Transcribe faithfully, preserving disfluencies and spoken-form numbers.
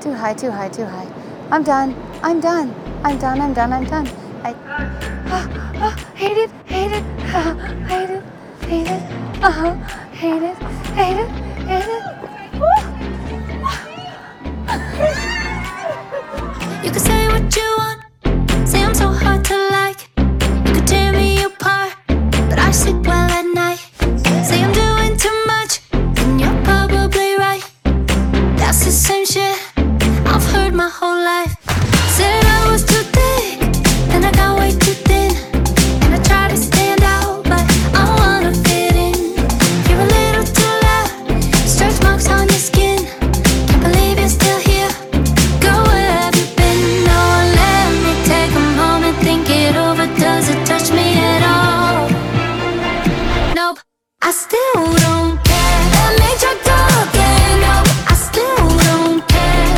Too high, too high, too high. I'm done. I'm done. I'm done. I'm done. I'm done. I ah, ah, hate it, hate it, ah, hate it, hate it, uh-huh, hate it, hate it, hate it. Woo!